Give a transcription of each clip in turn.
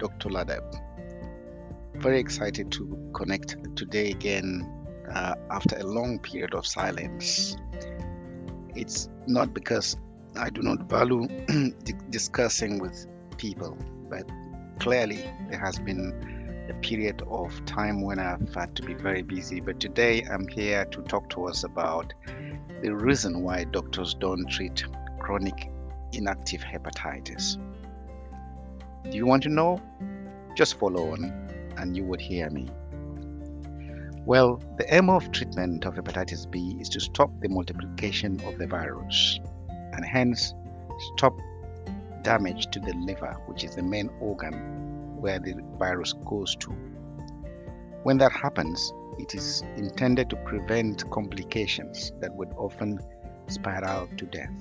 Dr. Ladeb. Very excited to connect today again after a long period of silence. It's not because I do not value discussing with people, but clearly there has been a period of time when I've had to be very busy. But today I'm here to talk to us about the reason why doctors don't treat chronic inactive hepatitis. Do you want to know? Just follow on and you would hear me. Well, the aim of treatment of hepatitis B is to stop the multiplication of the virus and hence stop damage to the liver, which is the main organ where the virus goes to. When that happens, it is intended to prevent complications that would often spiral to death.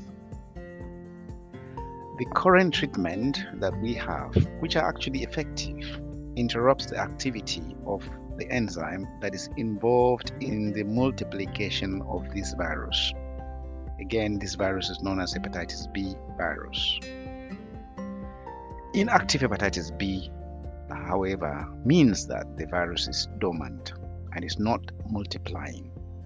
The current treatment that we have, which are actually effective, interrupts the activity of the enzyme that is involved in the multiplication of this virus. Again, this virus is known as hepatitis B virus. Inactive hepatitis B, however, means that the virus is dormant and is not multiplying.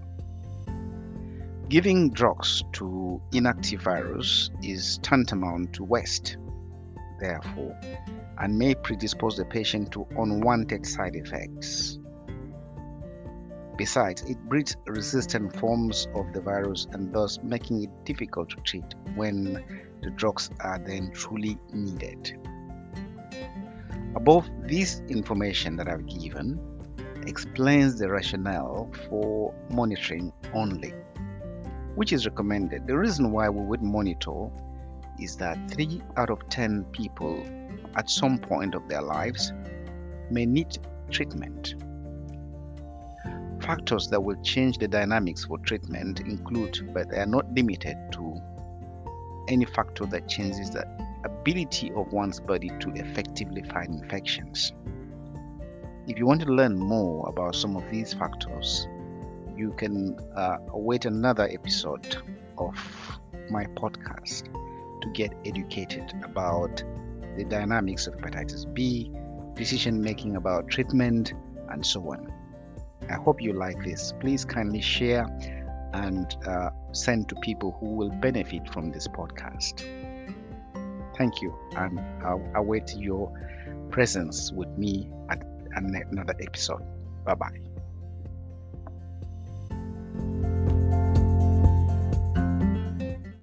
Giving drugs to inactive virus is tantamount to waste, therefore, and may predispose the patient to unwanted side effects. Besides, it breeds resistant forms of the virus and thus making it difficult to treat when the drugs are then truly needed. Above this information that I've given explains the rationale for monitoring only, which is recommended. The reason why we would monitor is that 3 out of 10 people at some point of their lives may need treatment. Factors that will change the dynamics for treatment include, but they are not limited to, any factor that changes the ability of one's body to effectively fight infections. If you want to learn more about some of these factors, you can await another episode of my podcast to get educated about the dynamics of hepatitis B, decision making about treatment, and so on. I hope you like this. Please kindly share and send to people who will benefit from this podcast. Thank you, and I'll await your presence with me at another episode. Bye-bye.